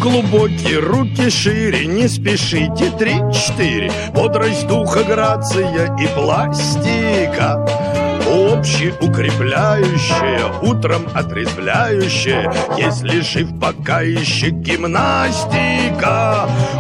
глубокий, руки шире, не спешите, 3-4. Бодрость духа, грация и пластика, общеукрепляющая, утром отрезвляющая, если жив пока еще гимнастика.